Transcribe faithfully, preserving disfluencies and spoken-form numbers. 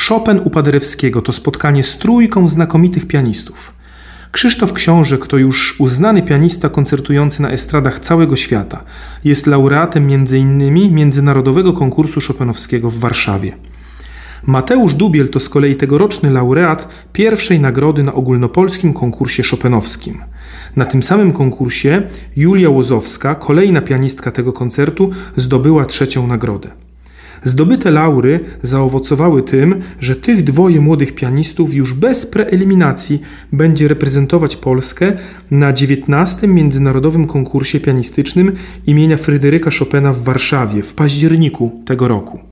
Chopin u Paderewskiego to spotkanie z trójką znakomitych pianistów. Krzysztof Książek to już uznany pianista koncertujący na estradach całego świata. Jest laureatem między innymi Międzynarodowego Konkursu Chopinowskiego w Warszawie. Mateusz Dubiel to z kolei tegoroczny laureat pierwszej nagrody na ogólnopolskim konkursie chopinowskim. Na tym samym konkursie Julia Łozowska, kolejna pianistka tego koncertu, zdobyła trzecią nagrodę. Zdobyte laury zaowocowały tym, że tych dwoje młodych pianistów już bez preeliminacji będzie reprezentować Polskę na dziewiętnastym Międzynarodowym Konkursie Pianistycznym imienia Fryderyka Chopina w Warszawie w październiku tego roku.